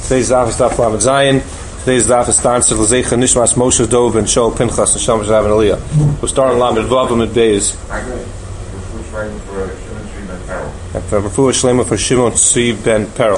Today's daf is daf Lamed Zayin. Today's daf is Tanzil L'Zeicha Nishmas Moshe Dov and Shol Pinchas and Shamash Rav and Aliyah. We'll start on Lamed Vav and Beis. For Refuah Shlema for Shimon Tzvi ben Perel.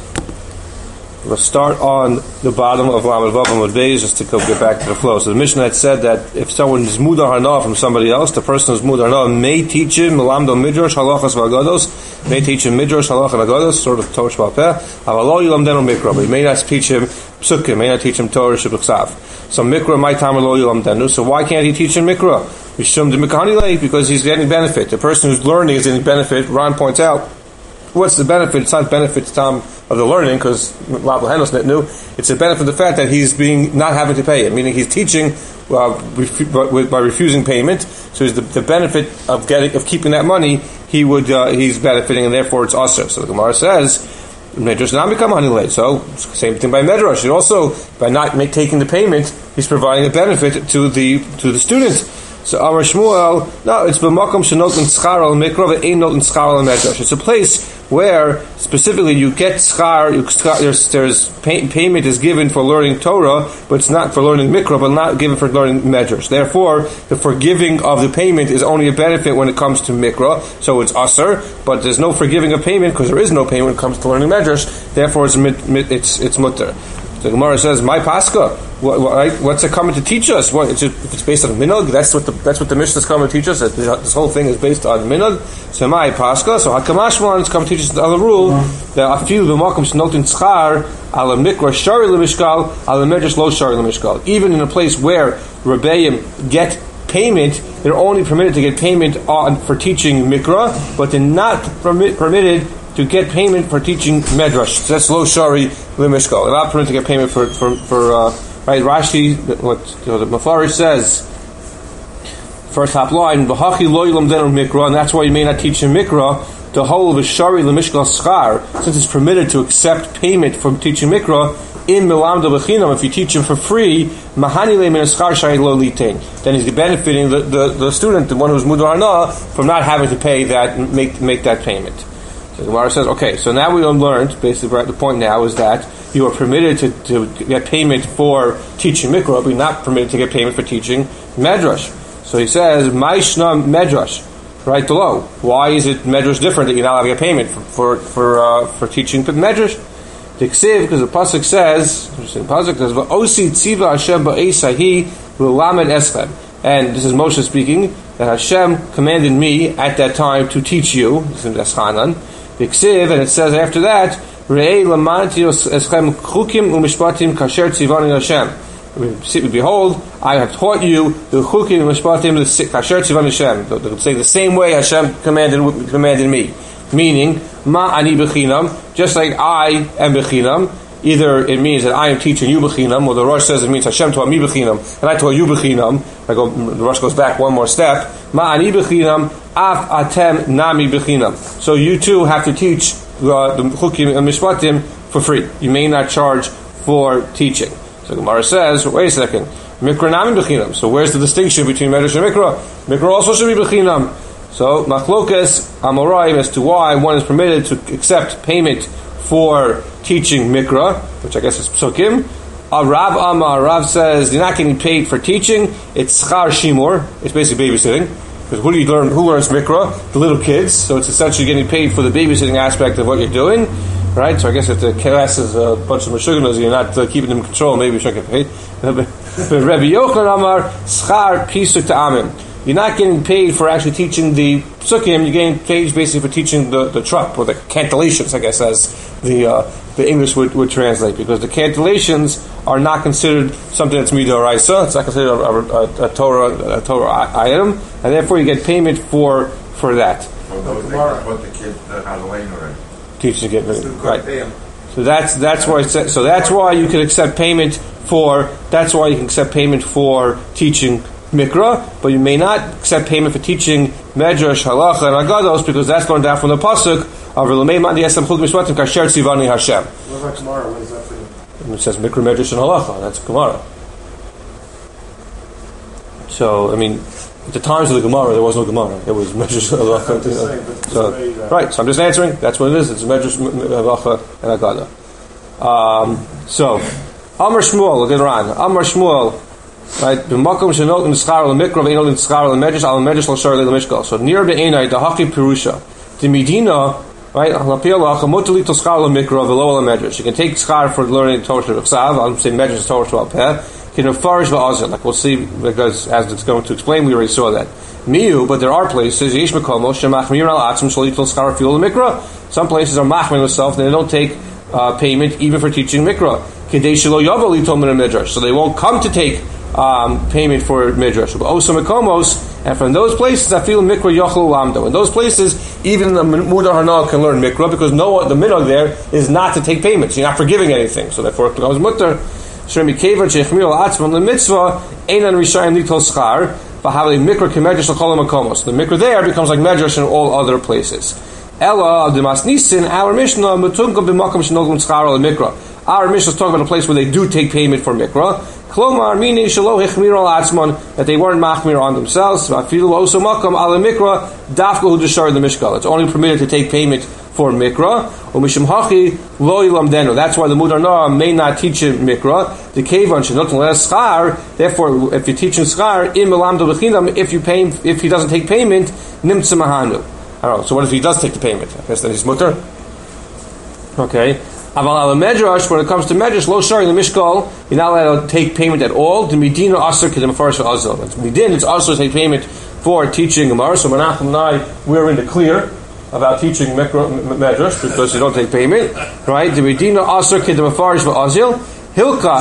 We'll start on the bottom of Lamed Vav and Beis just to get back to the flow. So the Mishnah had said that if someone is Mudar Hana from somebody else, the person who's Mudar Hana may teach him Melamdo Midrash Halachas V'Agados, may teach him Midrash Halach and Agados, sort of Torah Shbal Peh, Avalo Yilam Deno Mikra, but he may not teach him Psukim, may not teach him Torah Shebechsav. So Mikra might Tamar Lo Yilam Denu, so why can't he teach him Mikra? Mishum de Mikani Lei, because he's getting benefit. The person who's learning is getting benefit. Ron points out, what's the benefit? It's not benefit to Tom of the learning, because it's a benefit of the fact that he's not having to pay it, meaning he's teaching by refusing payment. So the benefit of keeping that money, he's benefiting, and therefore it's usher. So the Gemara says, Medrash not become honey late. So same thing by Medrash. It also, by not taking the payment, he's providing a benefit to the student. So Amar Shmuel, no, it's b'makom shenotn schar al mikra ve'ein notn schar al medrash. It's a place where specifically you get schar. There's payment is given for learning Torah, but it's not for learning mikra, but not given for learning medrash. Therefore, the forgiving of the payment is only a benefit when it comes to mikra. So it's aser, but there's no forgiving of payment because there is no payment when it comes to learning medrash. Therefore, it's mutter. The Gemara says, "My Pascha, what's it coming to teach us? If it's based on minhag, that's what the Mishnah is coming to teach us. That this whole thing is based on minhag. So my Pascha, so Hakamashman is coming to teach us the other rule that I feel the makom shnotin tzchar ala mikra shari lemishkal ala medrash lo shari lemishkal. Even in a place where rebbeim get payment, they're only permitted to get payment for teaching mikra, but they're not permitted to get payment for teaching medrash. So that's lo shari lemishkal. They're not permitted to get payment for right. Rashi, what the Mafarish says, first top line, v'hachi lo yilam denu mikra, and that's why you may not teach him mikra. The whole of a shari lemishkal schar, since it's permitted to accept payment from teaching mikra in melamdo b'chinam, if you teach him for free, mahani le min schar shari lo litain, then he's benefiting the student, the one who's mudar hana, from not having to pay that, make that payment. So the Gemara says, okay, so now we learned, basically the point now is that you are permitted to get payment for teaching mikra, but you're not permitted to get payment for teaching medrash. So he says, Maishna medrash, right below. Why is it medrash different that you're not allowed to get payment for teaching medrash? Diksiv, because the pasuk says, "V'osi tziva Hashem ba'esahi v'lamed eschem," and this is Moshe speaking, that Hashem commanded me at that time to teach you. This is Eschanan. Diksiv, and it says after that, Re'ei lamanti eschem chukim u'mishpatim kasher tzivani Hashem. Behold, I have taught you the chukim u'mishpatim kasher tzivani Hashem. They would say the same way Hashem commanded me. Meaning, ma ani b'chinam, just like I am b'chinam. Either it means that I am teaching you b'chinam, or the Rosh says it means Hashem taught me b'chinam, and I taught you b'chinam. The Rosh goes back one more step. Ma ani b'chinam, af atem nami b'chinam. So you too have to teach the chukim and mishpatim for free. You may not charge for teaching. So the Gemara says, wait a second, mikra nami b'chinam. So where's the distinction between medrash and mikra? Mikra also should be b'chinam. So machlokas amoraim as to why one is permitted to accept payment for teaching mikra, which I guess is psukim. Rav says you're not getting paid for teaching. It's schar shimur. It's basically babysitting. Because who learns mikra? The little kids. So it's essentially getting paid for the babysitting aspect of what you're doing, right? So I guess if the class is a bunch of meshuganos, you're not keeping them in control. Maybe you should get paid. But Rabbi Yochanan Amar schar pisuk ta'amim. You're not getting paid for actually teaching the psukim. You're getting paid basically for teaching the trup, or the cantillations, I guess, as the English would translate, because the cantillations are not considered something that's midoraisa. It's not considered a Torah item, and therefore you get payment for that. What the kid has laying already. Teaching it right. So that's why so that's why you can accept payment for. That's why you can accept payment for teaching mikra, but you may not accept payment for teaching medrash, halacha, and agados, because that's going down from the pasuk of Relamei Ma'andi Esam Chud Mishpatim Kasher Tzivani Hashem. What about Gemara? What is that for you? It says mikra, medrash, and halacha. That's Gemara. So, I mean, at the times of the Gemara, there was no Gemara. It was medrash, halacha. Right. So I'm just answering. That's what it is. It's medrash, halacha, and agada. So, Amar Shmuel, look at Ran. Amar Shmuel, right? B'makom shenot in schar l'mikra v'enot in schar l'medrash al medrash l'shar l'mishkal. So near the Einai, the Haki Pirusha, the Medina, right? L'pialach amutali to schar l'mikra v'lo l'medrash. You can take schar for learning Torah Sheb'Ksav. I'm saying medrash Torah Sheb'Peh. You can farish v'azil, like we'll see, because as it's going to explain, we already saw that. Miu, but there are places yesh mekomos shemachmir al atzim shalitul schar fil l'mikra. Some places are machmir themselves, and they don't take payment even for teaching mikra. Kedei shelo yavel litom min midrash, so they won't come to take payment for midrash. Also mekomos, and from those places, I feel mikra yochel lamdo. In those places, even the mudar hanal can learn mikra because the minhag there is not to take payments. You're not forgiving anything, so therefore it becomes mutter. Shremi keva shechmir al atzim the mitzvah einan rishayim litol schar. V'havli mikra kemedrash l'kol mekomos. The mikra there becomes like medrash in all other places. Ella Demas Nisin, our Mishnah Mutunka b'makom shenogim tzchar al mikra. Our Mishnah is talking about a place where they do take payment for mikra. Klomar meaning shelo hechmir al atzman, that they weren't machmir on themselves. V'afilu also makam al mikra dafka hu deshar the mishkal. It's only permitted to take payment for mikra. Umishim hachi lo yilamdenu. That's why the Mudar Noah may not teach him mikra. The kevan shenot less schar. Therefore, if you're teaching schar in melamdo b'chinam, if he doesn't take payment, nimtza mahanu. I don't know. So what if he does take the payment? I guess then he's mutter. Okay. Aval al medrash, when it comes to medrash, lo shari the mishkal, you're not allowed to take payment at all. The medina aser kedem farish azal. It's medin. It's also to take payment for teaching gemara. So Menachem and I, we're in the clear about teaching medrash because you don't take payment, right? The medina aser kedem farish azal. Hilka.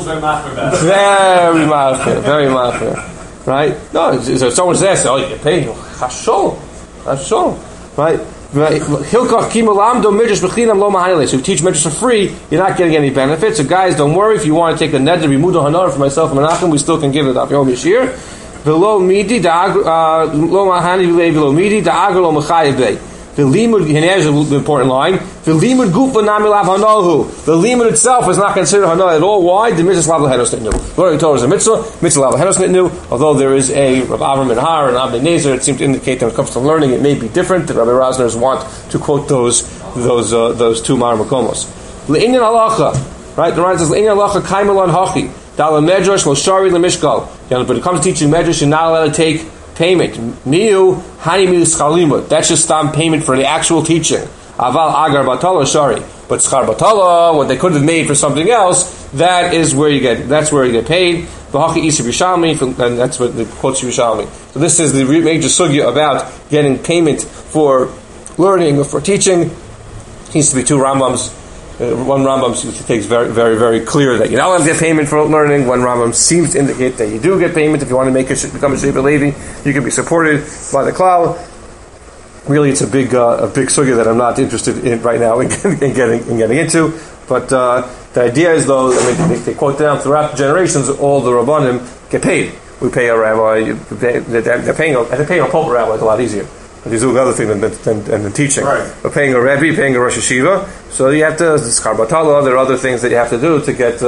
Very mafir. Right? No, so someone says, "Oh, you get paid." Chashol. That's all, right? Hilkach kimalamdo midrash b'chinam lo mahayles. So if you teach midrash for free, you're not getting any benefits. So guys, don't worry. If you want to take a neder vimudo hanar for myself and Menachem, we still can give it up. Yom Yashir. V'lo midi lo mahani v'lo midi da'agro lo mechayev bei. The limud, here's the important line. The limud gufa namilav hanahu. The limud itself is not considered hanal at all. Why? The mitzvah lav lehenos nitnu. Learning Torah is a mitzvah lav lehenos nitnu. Although there is a Rav Avram and Har and Abnei Nezer, it seems to indicate that when it comes to learning, it may be different. The Rabbi Rosner's want to quote those two Mar Makomos. Le'inyan halacha, right? The Rambam says le'inyan halacha kaimelon hachi. Dal medrash lo shari lemishkal. But it comes to teaching medrash, you're not allowed to take payment. Miu hani miu schar limud. That's just payment for the actual teaching. Aval agar batala shari. But schar batala, what they could have made for something else, that's where you get paid. V'hachi isur Yerushalmi, and that's what the quotes Yerushalmi. So this is the major sugya about getting payment for learning or for teaching. It needs to be two Rambams. One Rambam takes very, very, very clear that you're not allowed to get payment for learning. One Rambam seems to indicate that you do get payment if you want to become a Sheba Levi. You can be supported by the Klal. Really, it's a big sugya that I'm not interested in right now in getting into. But the idea is, though, they quote down throughout the generations, all the Rabbanim get paid. We pay a rabbi. They're paying a pulpit rabbi is a lot easier. But he's doing other things than teaching. Right. But paying a Rebbe, paying a Rosh Hashiva, so you have to schar batala. There are other things that you have to do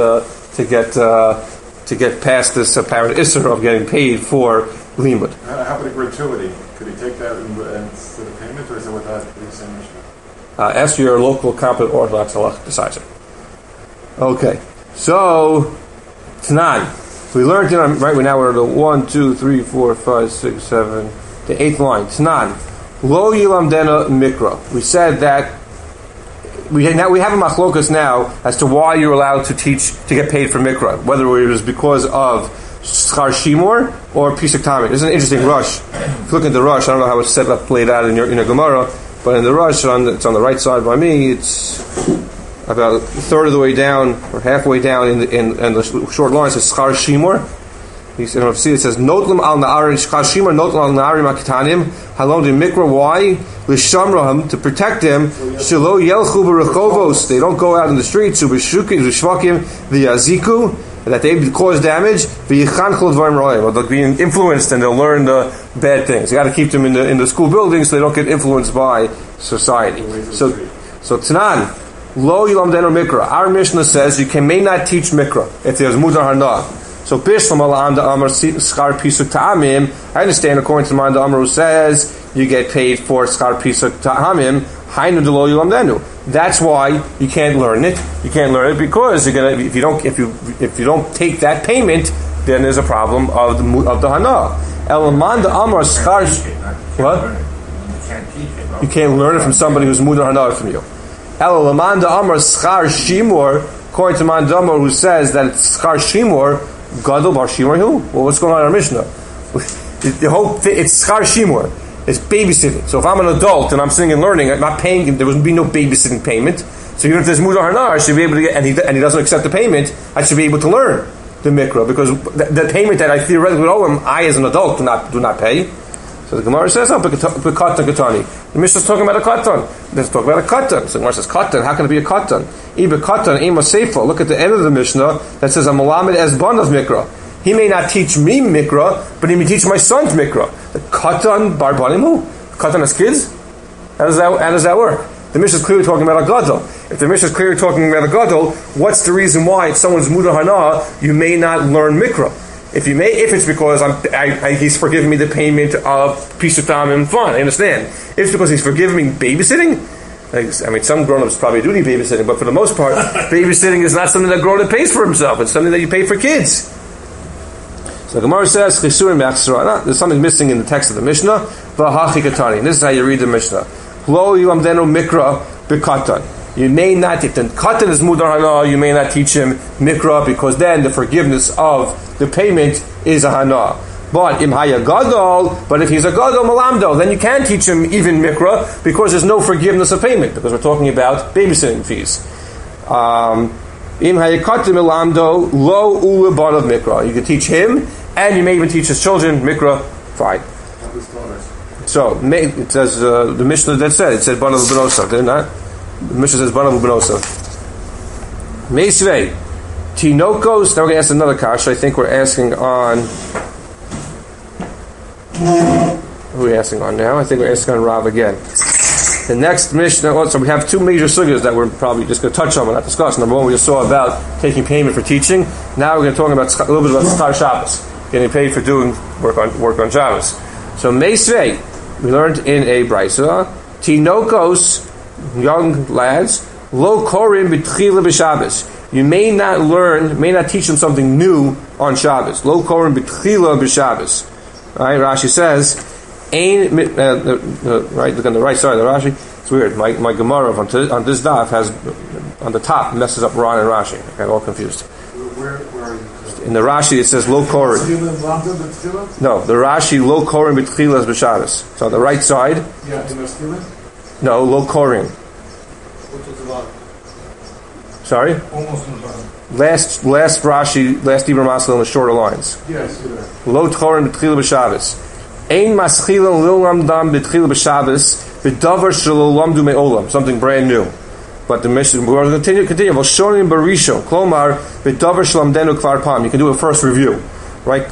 to get past this apparent issur of getting paid for limud. How about a gratuity? Could he take that instead of payment, or is it without the same issue? Ask your local competent Orthodox halach decides it. Okay, so Tanan. We learned right. Now we're at the 1, 2, 3, 4, 5, 6, 7. The 8th line, Tanan, Lo Yilamdena Mikra. We said that we have a machlokas now as to why you're allowed to get paid for Mikra, whether it was because of Schar Shimor or Pisuk Tamid. This is an interesting rush. If you look at the rush, I don't know how it's set up, played out in your Gemara, but in the rush, it's on the right side by me. It's about a third of the way down or halfway down in the short line. It says Schar Shimor. You see, it says Notlam al Na'arim Shkashimar Notlam al Na'arim Akitanim Halom de Mikra. Why? Lishamraham, to protect them. Shelo Yelchu B'Rechovos. They don't go out in the streets. Ubishukim V'Shvakim V'Yaziku, that they cause damage. V'Yichanchol Dvarim Roim, or they'll be influenced and they'll learn the bad things. You got to keep them in the school buildings so they don't get influenced by society. So Tanan, Lo Yilam Deno Mikra. Our Mishnah says you may not teach Mikra if there's Mudar Hanah. So Bishlam Alam da Amar Schar Pisuk Ta'amim. I understand according to the Manda Amar who says you get paid for Schar Pisuk Ta'amim. That's why you can't learn it. You can't learn it because you're gonna if you don't take that payment, then there's a problem of the hana. Elamanda amar schar. What? You can't learn it from somebody who's mudar hana from you. Elamanda amar schar shimur. According to Mandamar, who says that it's schar shimur, gadol bar shimur who? Well, what's going on in our Mishnah? The whole thing, it's schar shimur. It's babysitting. So if I'm an adult and I'm sitting and learning, I'm not paying. There would be no babysitting payment. So even if there's mudar hana, I should be able to get, and he doesn't accept the payment, I should be able to learn the mikra because the payment that I theoretically owe him, I as an adult do not pay. So the Gemara says, "Oh, bekatan katani." The Mishnah is talking about a katan. Let's talk about a katan. So the Gemara says, "Katan. How can it be a katan? Ibe katan ema seifa." Look at the end of the Mishnah that says, "Amalamed es ban of mikra." He may not teach me mikra, but he may teach my son's mikra. The katan bar banim who? Katan has kids. How does that work? The Mishnah is clearly talking about a gadol. If the Mishnah is clearly talking about a gadol, what's the reason why if someone's mudar hana, you may not learn mikra? If it's because he's forgiving me the payment of pisuk tamim, fine, I understand. If it's because he's forgiving me babysitting, some grown-ups probably do need babysitting, but for the most part, babysitting is not something that grown-up pays for himself. It's something that you pay for kids. So the Gemara says, there's something missing in the text of the Mishnah. And this is how you read the Mishnah. You may not, if the katan is mudar hana, you may not teach him mikra because then the forgiveness of the payment is a hana. But if he's a gadol malamdo, then you can teach him even mikra because there's no forgiveness of payment because we're talking about babysitting fees. Im hayakatim malamdo lo ulaban of mikra. You can teach him, and you may even teach his children mikra. Fine. So it says the Mishnah that said it said banav benosav, did it not? The Mishnah says banav benosav. Meisvei tinokos. Now we're going to ask another kasha. I think we're asking on. Who are we asking on now? I think we're asking on Rav again. The next Mishnah. So we have two major sugyas that we're probably just going to touch on but not discuss. Number one, we just saw about taking payment for teaching. Now we're going to talk about a little bit about schar Shabbos, getting paid for doing work on Shabbos. So Meisvei, we learned in a brisa, tinokos, young lads, lo korim b'tchila b'Shabbos. You may not teach them something new on Shabbos. Lo korim b'tchila b'Shabbos. Right? Rashi says, right, look on the right side of the Rashi. It's weird. My Gemara on this daf has, on the top, messes up Ron and Rashi. I got all confused. Where are you? In the Rashi it says lo korim. No, the Rashi lo korim b'tchilas b'Shabbos. So on the right side. Yeah, no, lo korim. Sorry? Last Rashi, last Ibn Masel in the shorter lines. Yes, lo korim b'tchilas b'Shabbos. Ein maschilan lo lamdam b'tchilas b'Shabbos b'davar shelo lamdu me'olam. Something brand new. But the Mishnah, we're going to continue. V'shonim barishon, klomar b'davar shlamdenu kvar pam. You can do a first review, right?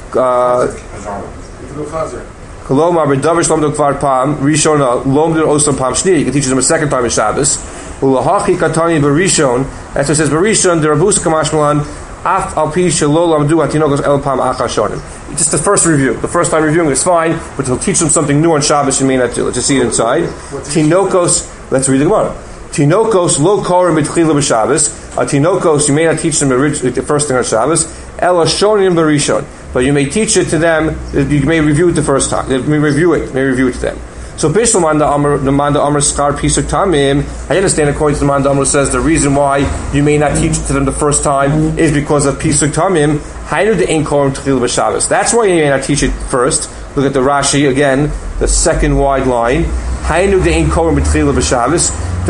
Klomar b'davar shlamdenu kvar pam. Rishona lomdu osam pam shni. You can teach them a second time in Shabbos. Ulahachi katani barishon. That's what it says. Barishon derabusa kamashmalan af al pi shelo lamdu hatinokos el pam achashonim. Just the first review. The first time reviewing is fine, but he'll teach them something new on Shabbos you may not do. Let's just see it inside. Tinokos. Let's read the Gemara. Tinokos lo korim b'tchila b'Shabbos. Tinokos, you may not teach them the first thing on Shabbos. Ela shonim barishon, but you may teach it to them. You may review it the first time. You may review it to them. So Bishlam the Manda Amr Skar Pisuk Tamim. I understand according to the Manda Amr says the reason why you may not teach it to them the first time is because of Pisuk Tamim. Hainu de ein korim b'tchila b'Shabbos. That's why you may not teach it first. Look at the Rashi again, the second wide line. Hainu de ein korim b'tchila b'Shabbos.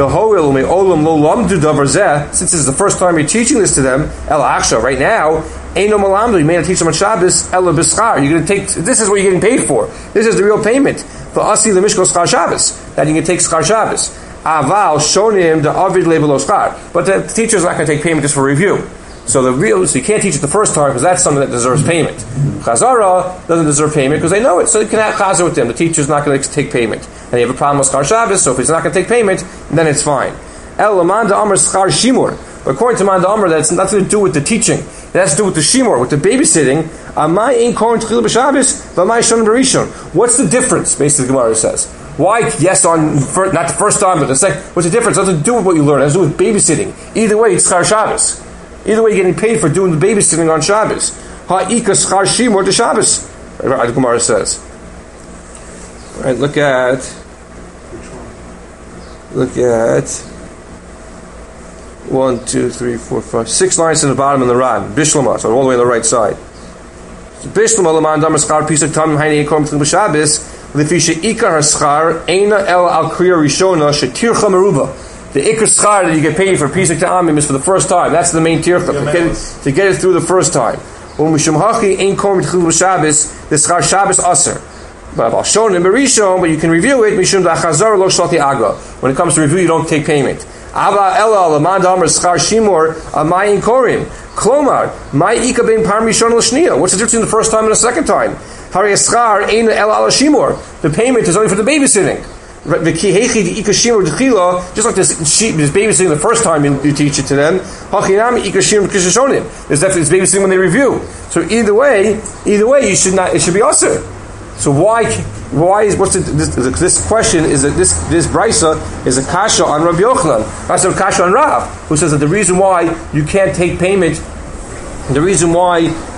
Since this is the first time you're teaching this to them, right now, you may not teach them on Shabbos, you're going to take, this is what you're getting paid for. This is the real payment. For Asi the Mishkos Schar Shabbos, that you can take Schar Shabbos. Aval shonim the Avid Lebelo Schar. But the teacher's not going to take payment just for review. So you can't teach it the first time because that's something that deserves payment. Chazara doesn't deserve payment because they know it, so you can have chazar with them. The teacher's not going to take payment, and you have a problem with Schar Shabbos. So if he's not going to take payment, then it's fine. El Lamanda Amr Schar Shimur. But according to Manda Amr, that's nothing to do with the teaching. It has to do with the shimur, with the babysitting. Amai in korin tchila b'Shabbos, v'amai shonim barishon. What's the difference? Basically, the Gemara says. Why? Yes, not the first time, but the second. What's the difference? It doesn't do with what you learn. It has to do with babysitting. Either way, it's schar Shabbos. Either way, you're getting paid for doing the babysitting on Shabbos. Ha'ika schar shimur to Shabbos. Right, the Gemara says. All right, look at 1, 2, 3, 4, 5, 6 lines in the bottom of the Ran. Bishlama, so all the way on the right side. Bishlama leman damar schar pisak tamim hayne yikom t'lim b'Shabbos lefi she'ikar haschar eina el al kriya rishona shetircha meruba. The ikar schar that you get paid for pisak ta'amim is for the first time. That's the main tircha, to get it through the first time. When mishum hachi ein kom t'chil b'Shabbos the schar Shabbos aser. But I'll show it in Berishon, but you can review it mishum da'chazar lo shlati aga. When it comes to review, you don't take payment. Ava ela leman damar schar shimur amayin korim. Klomar, my ika ben parm rishon l'shniya. What's the difference between the first time and the second time? Hari eschar ein el ala shimur. The payment is only for the babysitting. The kihechi the ika shimur d'chila, just like this babysitting the first time you teach it to them. Hachinami ika shimur kishishonim. There's definitely this babysitting when they review. So either way, you should not. It should be usher. So why is this question is that this brisa is a kasha on Rabbi Yochanan, that's a kasha on Rav, who says that the reason why you can't take payment, the reason why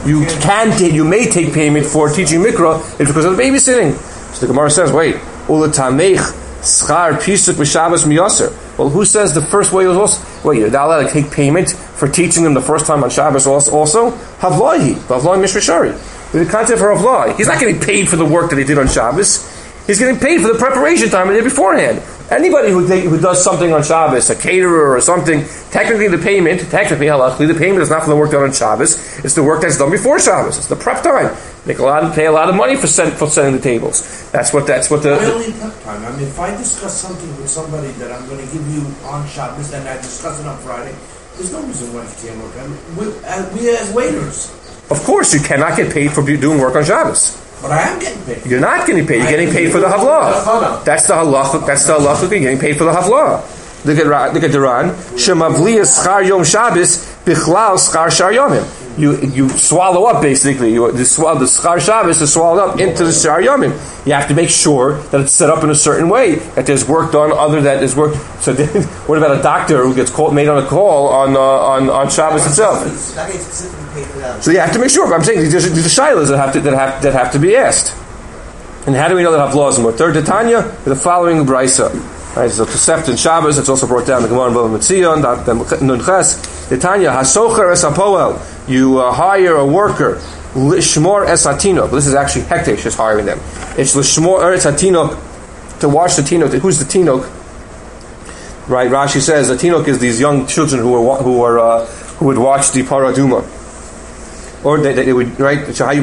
you may take payment for teaching mikra is because of the babysitting. So the Gemara says, wait, ulatamech schar pisuk b'Shabbos miyaser. Well, who says the first way was also? Wait, you're not allowed to take payment for teaching them the first time on Shabbos also? Havlahi mishmashari. The concept for Havlah, he's not getting paid for the work that he did on Shabbos. He's getting paid for the preparation time he did beforehand. Anybody who does something on Shabbos, a caterer or something, technically halachically, the payment is not for the work done on Shabbos. It's the work that's done before Shabbos. It's the prep time. Pay a lot of money for setting the tables. That's what the. Why only prep time? I mean, if I discuss something with somebody that I'm going to give you on Shabbos and I discuss it on Friday, there's no reason why it can't work. I mean, we as waiters. Of course, you cannot get paid for doing work on Shabbos. But I am getting paid. You're not getting paid. You're getting paid for the havlah. That's the halacha. That's the halacha. You're getting paid for the havlah. Look at the Ran. Shemavliya schar yom Shabbos bichlal schar shar yomim. You swallow up basically. The schar Shabbos is swallowed up into the shar yomim. You have to make sure that it's set up in a certain way. That there's work done other than there's work. So what about a doctor who gets made on a call on Shabbos itself? So you have to make sure. But I'm saying these are shilas that have to be asked. And how do we know that havlah is more? Third Tanya, the following brisa. Right, so Tosefta and Shabbos, it's also brought down the Gemara in Bava Metzion, Nun Ches, Tanya, Hasocher es hapoel, you hire a worker, Lishmor es hatinok. This is actually Hektesh is hiring them. It's Lishmor es hatinok, to watch the tinok. Who's the tinok? Right, Rashi says the tinok is these young children who would watch the paraduma. Or they would, right? If they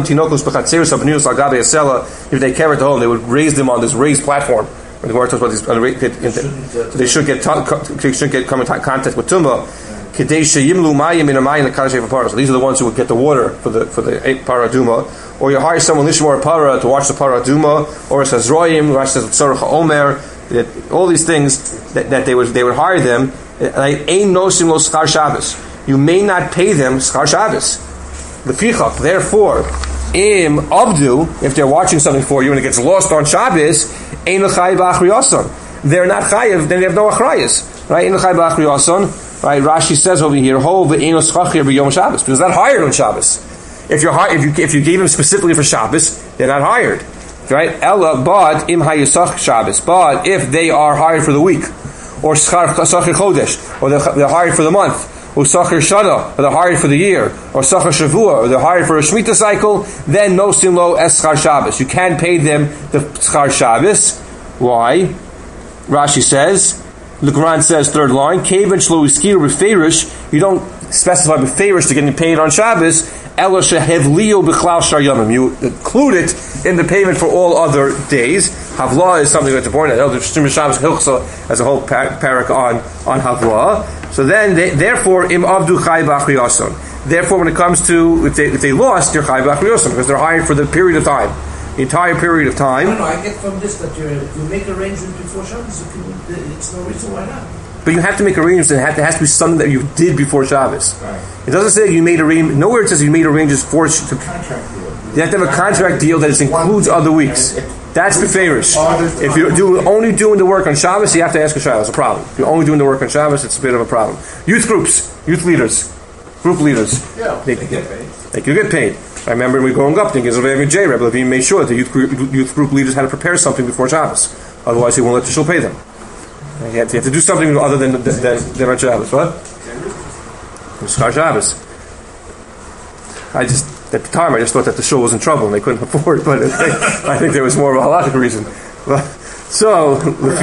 care at home, they would raise them on this raised platform. When the Gemara talks about these, they should get come in contact with tumah. So these are the ones who would get the water for the paraduma. Or you hire someone lishmor para to watch the paraduma, or it says royim, Rashi says tzorach omer. All these things that they would hire them. Ein nosim lo schar Shabbos. You may not pay them schar Shabbos. Therefore, im abdu, if they're watching something for you and it gets lost on Shabbos, ein l'chayiv b'achriyason. They're not chayiv, then they have no achrayas. Right? Ein l'chayiv b'achriyason. Right? Rashi says over here, ho v'eino schachir b'yom Shabbos, because they're not hired on Shabbos. If you gave them specifically for Shabbos, they're not hired. Right? Ella but im hayisach Shabbos. But if they are hired for the week, or schachir chodesh, or they're hired for the month, or Sachar Shana, or they're hired for the year, or Sachar Shavua, or they're hired for a Shemitah cycle, then no simlo es Schar Shabbos. You can pay them the Schar Shabbos. Why? Rashi says, the Quran says, third line, Kavan Shlo Iskir B'Feirish, you don't specify B'Feirish to getting paid on Shabbos, Ela Shehevliyo B'Chlal Shar Yomim. You include it in the payment for all other days. Havlah is something that's important. The Shabbos Hilchsa has a whole parak on Havlah. So then, therefore, im abdu chay b'achriyason. Therefore, when it comes to if they lost, they're chay b'achriyason because they're hired for the period of time, the entire period of time. No, I get from this that you make arrangements before Shabbos. It's no reason why not. But you have to make arrangements, and it has to be something that you did before Shabbos. Right. It doesn't say you made arrangements. Nowhere it says you made arrangements for. Contract deal. You have to have a contract deal that includes other weeks. That's beferish. If you're only doing the work on Shabbos, you have to ask a Shabbos. It's a problem. If you're only doing the work on Shabbos, it's a bit of a problem. Youth groups, youth leaders, group leaders. Yeah, they can get paid. I remember when we were growing up, thinking Rebbe Levine made sure that youth group leaders had to prepare something before Shabbos. Otherwise, he won't let the shul pay them. You have to do something other than on Shabbos. What? Schar Shabbos. At the time, I just thought that the shul was in trouble and they couldn't afford it, but I think there was more of a halachic reason. So,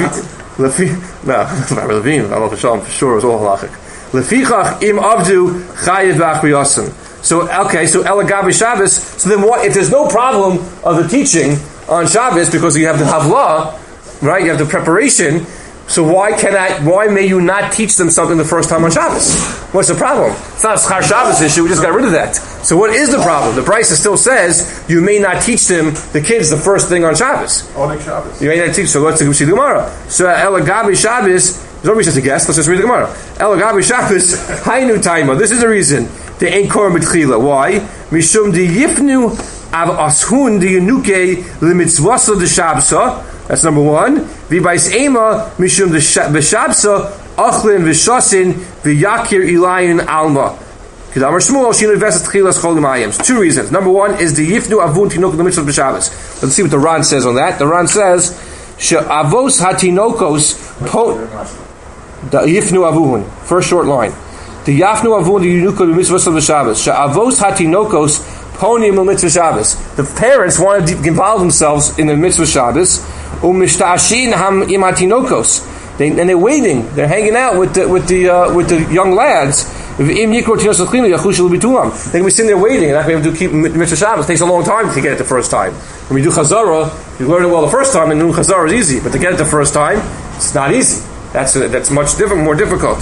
Rabbi Levine, for sure, it was all halachic. Lefichach im avdu chayiv v'achriyasim. So elagabi Shabbos. So then, what if there's no problem of the teaching on Shabbos because you have the havla, right? You have the preparation. So why may you not teach them something the first time on Shabbos? What's the problem? It's not a Schar Shabbos issue, we just got rid of that. So what is the problem? The Brisa still says you may not teach the kids the first thing on Shabbos. Only Shabbos. You may not teach, so let's see the Gemara. So Elagabi Shabbos, there's no reason to guess, let's just read the Gemara. Elagabi Shabbos, Hainu Taima. This is the reason. They ain't Koram B'tchila. Why? Mishum di Yifnu av Ashun di Yenuke limitzvasa de Shabsa. That's number one. V'bais ema mishum b'shabsa achlin v'shasin v'yakir ilayin alma. Kedamar Shmuel she invested tchilas cholim ayim. Two reasons. Number one is the yifnu avun tinok l'mitzvah b'Shabbos. Let's see what the Ran says on that. The Ran says she'avos hatinokos the yifnu avun. First short line. The yafnu avun the yinukah l'mitzvah b'Shabbos. She'avos hatinokos ponim l'mitzvah Shabbos. The parents want to involve themselves in the mitzvah Shabbos. Umishtashin ham imatinokos. And they're waiting. They're hanging out with the young lads. They can be sitting there waiting and not be able to keep mitzvah Shabbos. It takes a long time to get it the first time. When you do chazara, you learn it well the first time, and doing chazara is easy. But to get it the first time, it's not easy. That's much more difficult.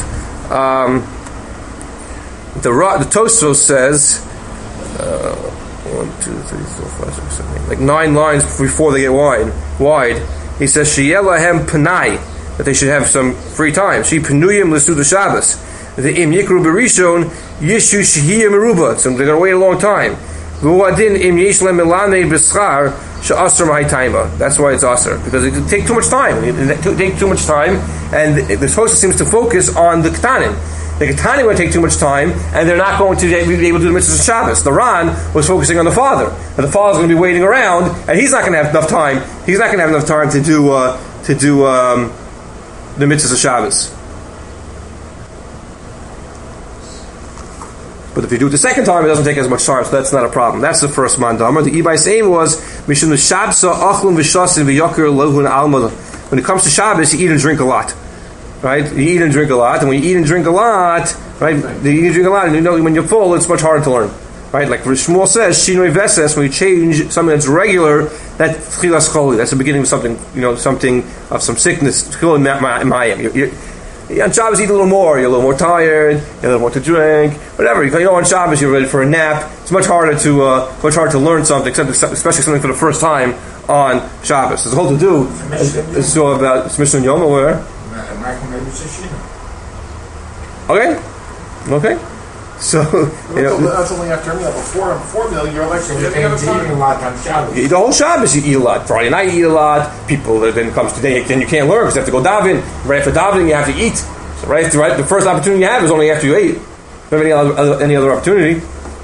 The Tosfos says. 1, 2, 3, 4, 5, 6, 7, 8. Like 9 lines before they get wide. He says, Sheyelahem Panai, that they should have some free time. She Penuyim Lesuda Shabbos. The Im Yikru Berishon Yishu Shehiyah Meruba. So they're going to wait a long time. V'uadin Im Yishlem Milane B'schar She'asr Mahai Taima. That's why it's asr. Because it take too much time. It take too much time, and the Tosfos seems to focus on the Ketanim. The Ketani would take too much time, and they're not going to be able to do the mitzvahs of Shabbos. The Ran was focusing on the father, and the father's going to be waiting around, and he's not going to have enough time. He's not going to have enough time to do the mitzvahs of Shabbos. But if you do it the second time, it doesn't take as much time, so that's not a problem. That's the first mandamar. The Ibais aim was mishum shabsa achlum v'shasin v'yakir lohun alma. When it comes to Shabbos, you eat and drink a lot. Right? You eat and drink a lot, and when you eat and drink a lot, right? You eat and drink a lot, and you know when you're full, it's much harder to learn. Right? Like Shmuel says, Shinoi Veses, when you change something that's regular, that's Tchilas Choli. That's the beginning of something, something of some sickness. On Shabbos, you eat a little more. You're a little more tired. You have a little more to drink. Whatever. On Shabbos, you're ready for a nap. It's much harder to learn something, especially something for the first time on Shabbos. There's a whole to do. It's all about Mishnah Yom, where. Okay. So that's only after a meal. Before meal, you're like eating a lot on Shabbos. The whole Shabbos you eat a lot. Friday night you eat a lot. People then comes today, then you can't learn because you have to go daven. Right after davening you have to eat. So right, the first opportunity you have is only after you eat. Don't have any other opportunity.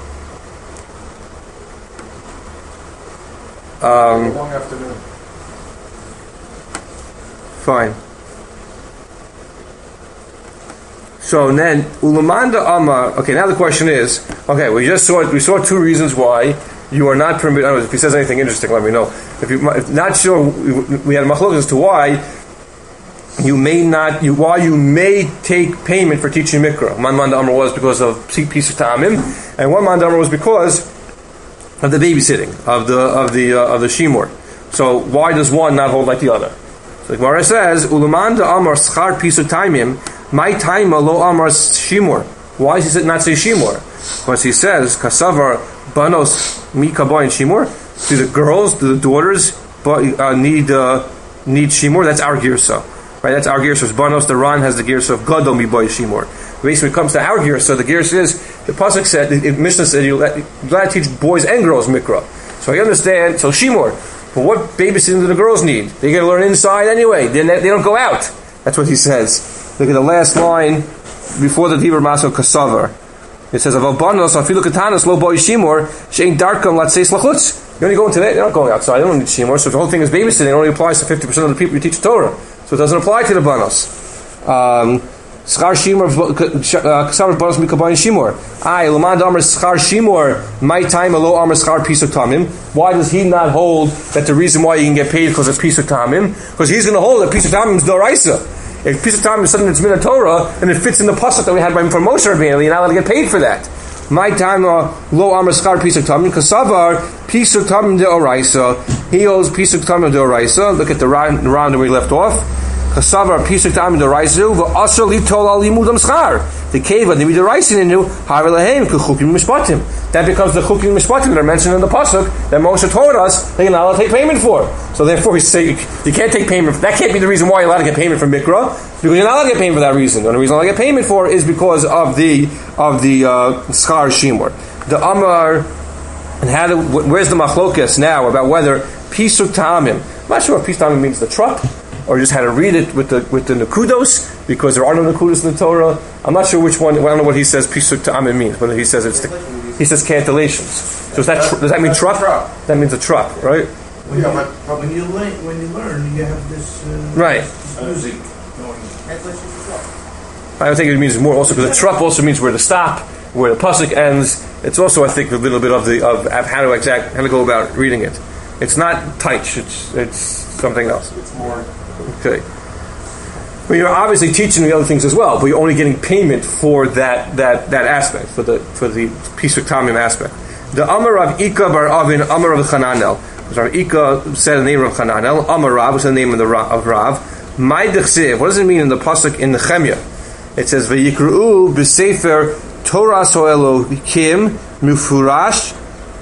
Long afternoon. Fine. So then, Ulamanda Amar. Okay, now the question is. Okay, we saw 2 reasons why you are not permitted. If he says anything interesting, let me know. If not sure, we had a machlok as to why you may take payment for teaching mikra. One Manda Amar was because of piece of ta'amim, and one Manda Amar was because of the babysitting of the shimur. So why does one not hold like the other? So the Gemara says, Ulamanda Amar schar piece of ta'amim. My time lo amar shimur. Why does he not say shimur? Because he says kasavar banos mikaboyin shimur. Do the girls, do the daughters need shimur? That's our girsa, right? That's our girsa. Banos. The Ran has the girsa of gadol miboy shimur. Basically, when it comes to our girsa, the girsa is the pasuk said. The Mishnah said you let teach boys and girls mikra. So I understand. So shimur. But what babysitting do the girls need? They got to learn inside anyway. They don't go out. That's what he says. Look at the last line before the Dibur Maso Kasavar. It says, "Aval banos afilu katanas lo boy shimor shein darkam latseis lachutz." You only go into that. They're not going outside. They don't need shimor. So the whole thing is babysitting. It only applies to 50% of the people you teach Torah. So it doesn't apply to the banos. Schar shimor kasavar banos mikabayin shimor. Lamad amar schar shimor my time alo amar schar pisuk tamim. Why does he not hold that the reason why you can get paid because of pisuk tamim? Because he's going to hold that pisuk tamim is doraisa. If piece of time is something that's min Torah, and it fits in the pasuk that we had by Moshe Rabbeinu, you're not allowed to get paid for that. My time lo amar schar piece of tamim kasavar piece of tamim de oraisa. He owes piece of tamim de oraisa. Look at the round that we left off. Kasavar piece of tamim de oraisa. V'asher litol al limudam schar. The keva the midoraisa inu harelahem kuchukim mishpatim. That becomes the chukim mishpatim that are mentioned in the pasuk that Moshe told us that you're not allowed to take payment for. So therefore, we say you can't take payment. That can't be the reason why you're allowed to get payment from Mikra, because you're not allowed to get payment for that reason. The only reason you're allowed to get payment for is because of the schar shimor. The amar and where's the machlokas now about whether pisuk ta'amim? I'm not sure if pisuk ta'amim means the truck, or just how to read it with the nekudos, because there are no nekudos in the Torah. I'm not sure which one. I don't know what he says pisuk ta'amim means. Whether he says he says cantillations. So does that mean truck? That means a truck, right? When you learn, you have this right. This music going. I think it means more also because the truck also means where to stop, where the pasuk ends. It's also, I think, a little bit of how to go about reading it. It's not taich. It's something else. It's more okay. Well, you're obviously teaching the other things as well, but you're only getting payment for that aspect, for the pisuk tamim aspect. The Amar of Ika bar Avin, Amar of Chananel. Rav Ika said the name of Chananel. Amar Rav was the name of Rav. My dechsev. What does it mean in the pasuk in Nehemiah? It says Vayikru b'sefer Torah Elokim mufurash.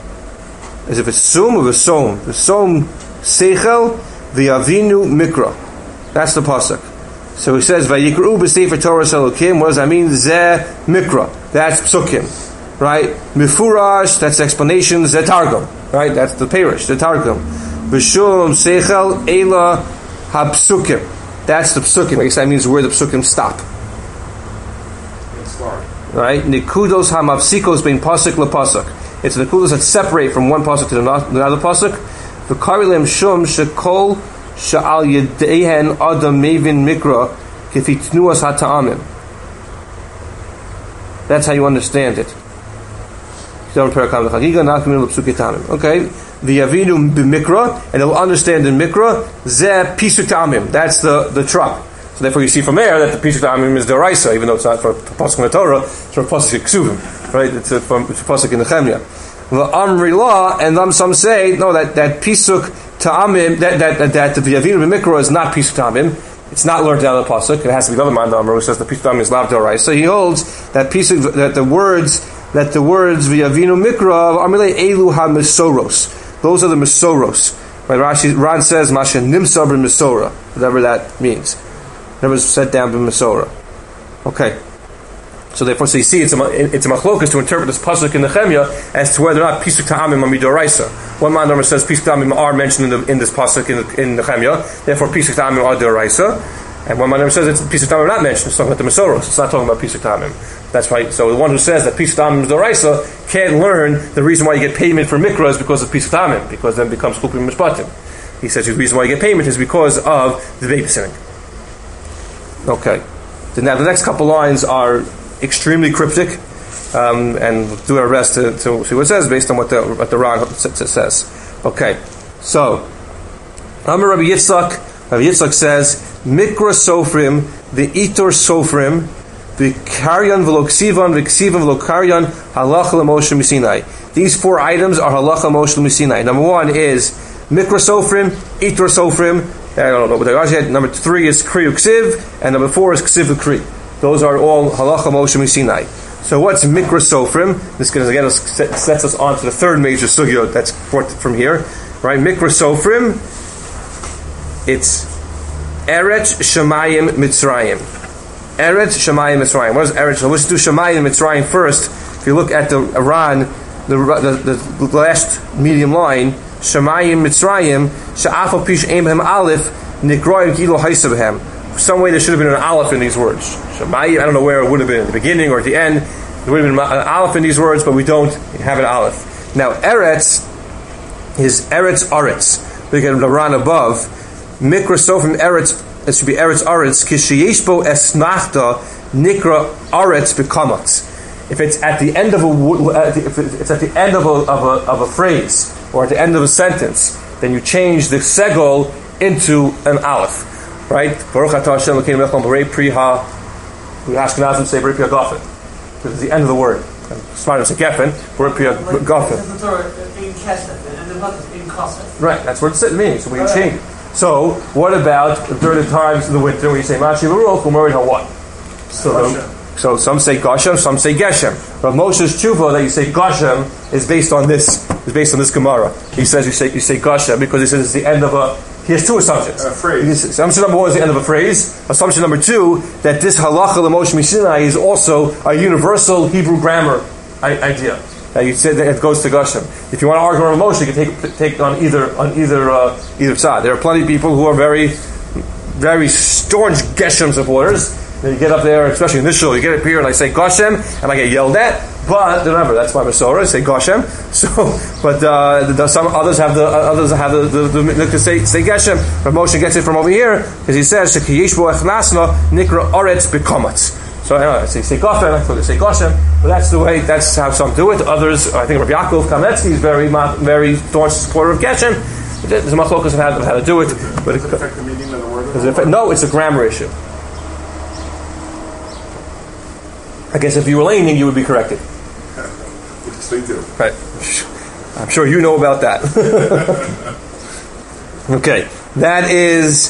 As if it's sum or v'som. V'som seichel v'yavinu mikra. That's the pasuk. So he says Vayikru b'sefer Torah Elokim. What does that mean? Zeh mikra. That's psukim. Right? Mifurash, that's explanations, the Targum. Right? That's the Parish, the Targum. V'shum seichel ela hapsukim. That's the psukim. I guess that means where the psukim stop. Right? Nikudos hamavsikos bein pasuk lepasuk. It's the nikudos that separate from one pasuk to another pasuk. V'karilim shum shekol sha'al yedehen adam mevin mikra kifitnuas hata'amim. That's how you understand it. Okay, the Yavinu b'mikra, and they'll understand in mikra, zeh pisuk ta'amim. That's the truck. So therefore you see from there that the pisuk ta'amim is deraisa, even though it's not for pasuk in the Torah, it's for pasuk ksuvim, right? It's a pasuk in Nehemiah. The Amri law, and some say no, that pisuk ta'amim, that the Yavinu b'mikra is not pisuk ta'amim. It's not learned out of the pasuk. It has to be the other man who says the pisuk ta'amim is lav deraisa. He holds that pisuk that the words v'yavinu mikra amilei elu ha-mesoros. Those are the mesoros. Right? Ran says masha nimsa b'mesora, whatever that means. Whatever is set down b'mesora. Okay. So therefore, so you see, it's a machlokas to interpret this pasuk in Nehemiah as to whether or not pisuk ta'amim are midoraisa. One man says pisuk ta'amim are mentioned in this pasuk in Nehemiah. Therefore, pisuk ta'amim are doraisa. And one man says it's pisuk ta'amim not mentioned. It's talking about the mesoros. It's not talking about pisuk ta'amim. That's right. So the one who says that pisuk ta'amim is doraisa can't learn the reason why you get payment for mikra is because of pisuk ta'amim, because then it becomes chukim mishpatim. He says the reason why you get payment is because of the babysitting. Okay. So now the next couple lines are extremely cryptic, and we'll do our best to see what it says based on what the Ran says. Okay. So Amar Rabbi Yitzchak says mikra sofrim the itor sofrim the karyan v'lo ksivan v'ksivan v'lo karyan halacha l'Moshe Misinai. These four items are halacha Moshe Misinai. Number one is mikra sofrim, itor sofrim. I don't know what they are yet. Number 3 is kri uksiv, and number 4 is ksiv ukri. Those are all halacha Moshe Misinai. So what's mikra sofrim? This again sets us on to the third major sugya that's brought from here. Right? Mikra sofrim. It's Eretz Shemayim Mitzrayim. Eretz Shemayim Mitzrayim. What is Eretz? So let's do Shemayim Mitzrayim first. If you look at the Iran, the last medium line, Shemayim Mitzrayim She'afal Pish Eimhem Aleph Nikroim Gilo Haisabehem. Some way there should have been an aleph in these words. Shemayim, I don't know where it would have been, at the beginning or at the end. There would have been an aleph in these words, but we don't have an aleph. Now, Eretz is Eretz Aretz. We get the Ran above. Mikra Sofim Eretz, it should be Eretz Aretz. Kishiyeshbo Esnachta Nikra Aretz Bekamatz. If it's at the end of a phrase or at the end of a sentence, then you change the segol into an aleph, right? Baruch atah Hashem Elokeinu melech haolam borei pri ha. We Ashkenazim say borei pri ha-gafen because it's the end of the word. Smarter say gefen, borei pri ha-gafen. Right, that's what it means. So we change it. So what about during the times of the winter when you say Mashi Baruch U'Morid Ha-what? So some say Gashem, some say Geshem. But Moshe's tshuva that you say Gashem is based on this Gemara. He says you say Gashem because he says it's the end of a. He has two assumptions. Assumption number one is the end of a phrase. Assumption number two that this halacha l'Moshe Mishinai is also a universal Hebrew grammar idea. That you said that it goes to Gashem. If you want to argue on Moshe, you can take on either side. There are plenty of people who are very, very staunch Geshem supporters. Then you get up there, especially in this show, you get up here and I say Gashem, and I get yelled at. But remember, that's my Masorah. I say Gashem. So, but some others have the say Geshem. But Moshe gets it from over here because he says Shekiyeshbo Echnasna Nikra Oretz Bekamatz. So anyway, I say Gashem. I thought they say Gashem, but that's the way. That's how some do it. Others, I think Rabbi Yaakov Kametsky is very staunch supporter of Geshem. There's a machlokas of how to do it. But does it affect the meaning of the word? No, it's a grammar issue. I guess if you were leaning, you would be corrected. Right. I'm sure you know about that. Okay. That is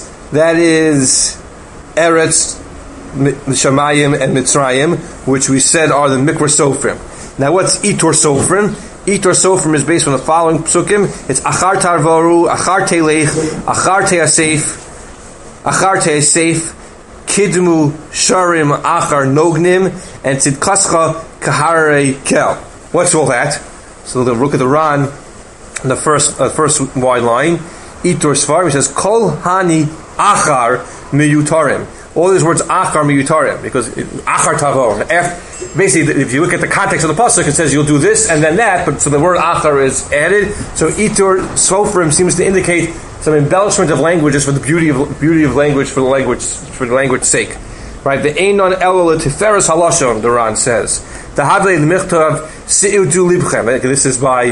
Eretz, Shamayim, and Mitzrayim, which we said are the Mikra Sofrim. Now what's Itor Sofrim? Itor Sofrim is based on the following psukim. It's Achar Tarvaru, Achar Telech, Achar Teasef, Achar Teasef, Kidmu Sharim Achar Nognim, and Tzidkascha Kahare Kel. What's all that? So look at the Ran, the first wide line. Itor Svarim, he says Kol Hani Achar Miyutarim. All these words Achar Miyutarim because Achar Tavor. Basically, if you look at the context of the pasuk, it says you'll do this and then that. But so the word Achar is added. So Itor Sofrim seems to indicate some embellishment of languages for the beauty of language for the language's sake, right? The Einon Elul Tiferes Halashon, the Ran says. The Hadlei Michtav Si'udu Libchem. This is by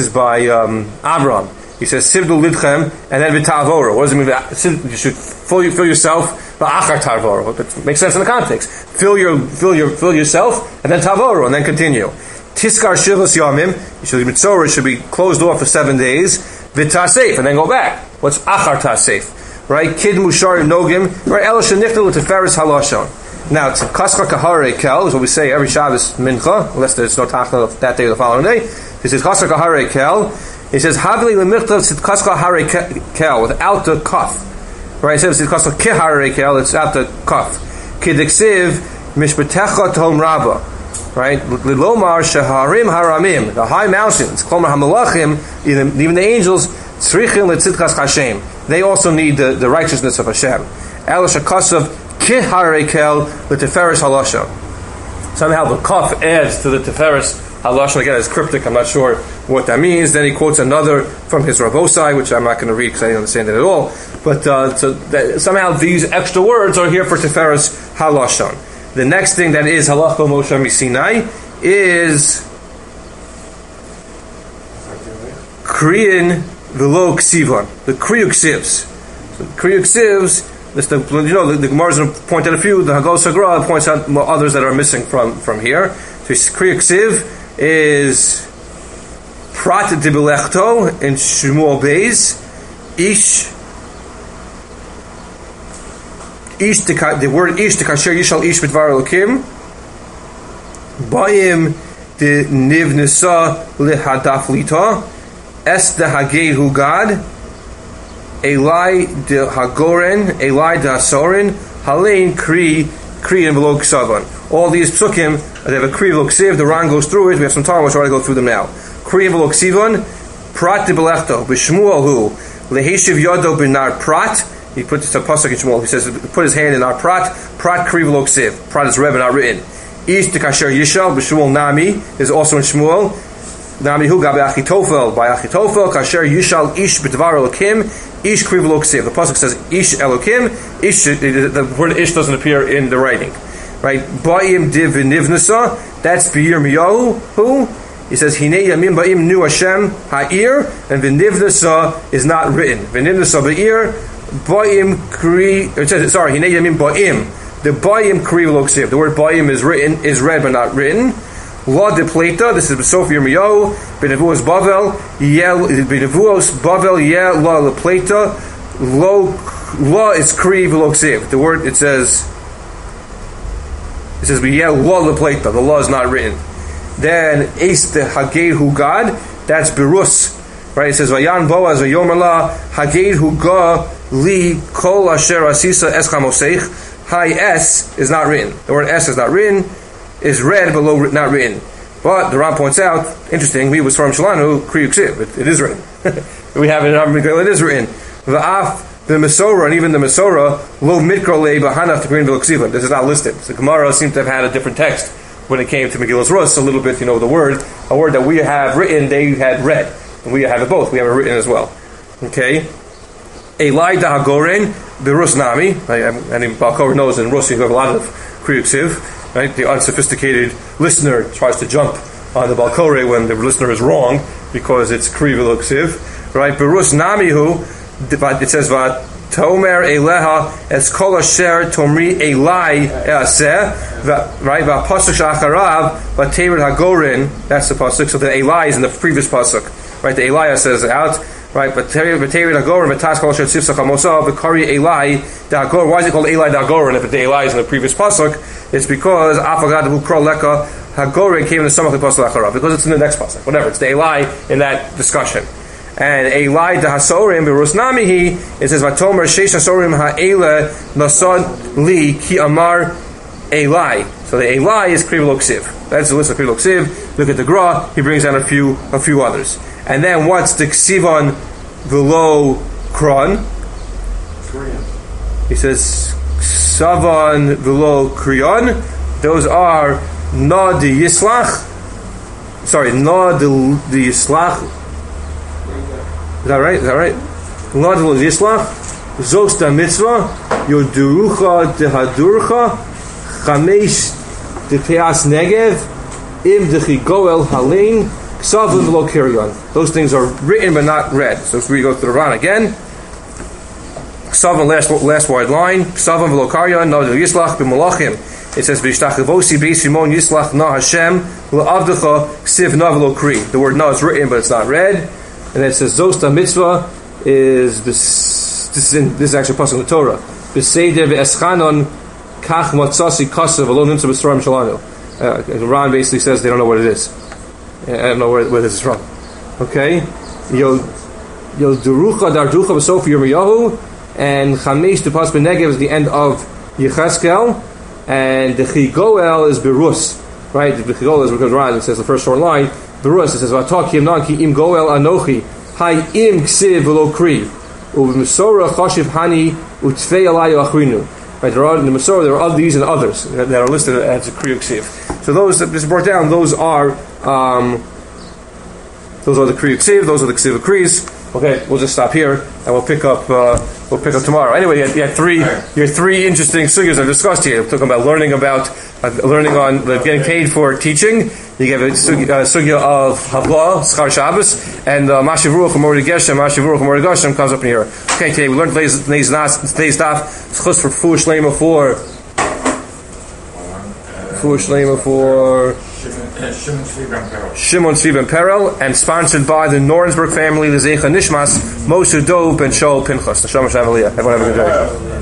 Abraham. He says Sivdu Libchem and then V'Tavoro. What does it mean? You should fill yourself V'Achar Tavoro. It makes sense in the context. Fill yourself and then Tavoro and then continue. Tiskar Shivas Yamim. Mitzorah should be closed off for 7 days. V'Tasef and then go back. What's Achar Tasef? Right? Kid Mushar Nogim. Right? El Shenichlu Tiferes Halashon. Now, it's Kaskar Kahare Kel, is what we say every Shabbos Mincha, unless there's no Tachna that day or the following day. He says Kaskar Kahare Kel. He says Havli Lemichtav Kaskar Kahare Kel without the kaf. Right? He says Kaskar Kahare Kel, it's out the kaf. Kidiksiv Mishbetecha Tom Rabba. Right? Lilomar Shaharim Haramim, the high mountains, Kolmar Hamalachim, even the angels, Tzrichim Letzidkas Hashem. They also need the righteousness of Hashem. El Shakasav Kiharekel the Tiferes Halashon. Somehow the kaf adds to the Tiferes Halashon. Again, it's cryptic. I'm not sure what that means. Then he quotes another from his Rabosai, which I'm not going to read because I don't understand it at all. But somehow these extra words are here for Tiferes Halashon. The next thing that is Halacha Moshe Misinai is Kriyan V'lo Ksivon. The Kriyu Ksivs. So the Kriyu Ksivs. The Gemara is going to point out a few. The Hagos Hagra points out others that are missing from here. So Kriya Ksiv is Prat Dibilechto in Shmuel Beis. The word Ish, the Kasher Yishal Ish B'dvar Elokim. Bayim the Nivnisa Lihadaf Lita. Es the Hagehu Gad. Elai de Hagoren, Elai de Hasorin, Halein Kri and V'lo Ksavan. All these psukim, they have a Kri V'lo Ksiv, the Ran goes through it, we have some time, we'll try to go through them now. Kri and V'lo Ksivan, Prat de Belechto, B'Shmuel hu, Leheshiv Yodo B'Nar Prat. He puts a pasuk in Shmuel. He says, put his hand in our Prat. Prat Kriv Lo Ksiv. Prat is read but not written. Ish de Kasher Yishal, B'Shmuel Nami is also in Shmuel. Nami hu Gabe Achitofel, by Achitofel, Kasher Yishal Ish B'Dvar Elokim, Ish Kriv Lo Ksiv. The pasuk says Ish Elokim. Ish, the word Ish doesn't appear in the writing. Right? Ba'im div v'nivnasa, that's Be'ir Miyahu, who? He says, Hinei Yamim Ba'im Nu Hashem Ha'ir, and v'nivnasa is not written. V'nivnasa Ba'ir, Ba'im Kri, it says, sorry, Hinei Yamim Ba'im. The Ba'im Kri Lo Ksiv. The word Ba'im is written, is read but not written. La de Plata, this is B'sof Yirmiyahu, B'nevuos Bavel, B'nevuos Bavel, La de Plata, La is Kri Lo Ksiv. The word, it says Yel La de Plata, the law is not written. Then Eis de Haged Hu Gad, that's Berus, right? It says Vayan Boaz Vayomerla Haged Hu Ga Li Kol Asher Asisa Escha Moseich. High S is not written. The word S is not written, is read but not written. But the Ram points out, interesting, we was from Shalanu Kriyu Ksiv. It is written. We have it in our Megillah. It is written. Va'af the Mesorah, and even the Mesorah Lo Mikra Le Bahanaf to Green V'Lo Ksiva. This is not listed. The Gemara seems to have had a different text when it came to Megillah's Rus, a little bit, the word, a word that we have written, they had read. And we have it both. We have it written as well. Okay? Elai da Hagoren, the Rus Nami. And Balkover knows in Rus you have a lot of Kriyu Ksiv. Right? The unsophisticated listener tries to jump on the Balkore when the listener is wrong because it's Kriyu V'Lo Ksiv. Right? Berus Nami hu, it says, Tomer Eleha es kol asher tomri Elai aseh, right? Pasuk shacharav, but Tevid Hagorin, that's the pasuk. So the Elai is in the previous pasuk, right? The Elai says out, right? But Tevid Hagorin, but Tas kol asher tzivsach hamosav, the Kari Elai Dagor. Why is it called Elai Dagorin if the Elai is in the previous pasuk? It's because Afagad Vukro Leka Hagorin came in the Samach pasuk acharav, because it's in the next pasuk. Whatever, it's the Elai in that discussion. And Elai da Hasorim Berus Namihi, it says Vatomer Sheish Hasorim Ha'ela Nasad Li Ki Amar Elai. So the Elai is Kriv Lo Ksiv. That's the list of Kriv Lo Ksiv. Look at the Gra, he brings down a few others. And then what's the Ksivon V'lo Kron? Korean. He says Ksavon V'lo Kriyon. Those are Na de Yislach. Sorry, Na de Yislach. Is that right? Ladl Yislach, Zosta Mitzvah, Yodurucha de Hadurcha, Chamesh de Peas Negev, Im de Chigoel Halein, Ksavim V'lo Kiryon. Those things are written but not read. So if we go to the Ran again, Ksavim, last wide line, Ksavim V'lo Kiryon, Ladl Yislach b'Malachim. It says B'Yishtachavosi Beis Shimon Yislach Na Hashem L'Avdecha Ksiv Na V'lo Kri. The word Na is written but it's not read. And then it says Zosta Mitzvah is this is actually a pasuk in the Torah. B'Seder v'Eschanon Kach Matzasi Kasav V'Lo Nimtza B'Sram Shalanu. Ron basically says they don't know what it is. I don't know where this is from. Okay, Yod Durucha Darducha B'Sof Yirmiyahu, and Chamesh the pasuk Negev is the end of Yecheskel, and the Chigoel is Berus. Right, the Chigoel is because Ron, it says the first short line. Berus, it says, "V'atakim nan ki im goel anochi, hay im ksiv v'lo kri, u'b'mesorah chashiv hani u'tfei alayu achrinu." Right, in the Mesorah there are these and others that are listed as a kriyu ksiv. So those that just brought down, those are the kriyu ksiv, those are the ksiv kris. Okay, we'll just stop here and we'll pick up tomorrow. Anyway, you had three interesting sugyas I've discussed here. We're talking about learning on getting paid for teaching. You gave a sugya of Havla, Schar Shabbos, and Mashiv Ruach Mori Geshem, Mashiv Ruach Mori Geshem comes up in here. Okay, today we learned today's daf. Chus for Fuh Shlema for Shimon Tzvi Ben Perel, and sponsored by the Norensberg family, the Zeicha Nishmas, Moshe Dov Ben Shaul Pinchas. Neshama Shavaliah. Everyone have a good day.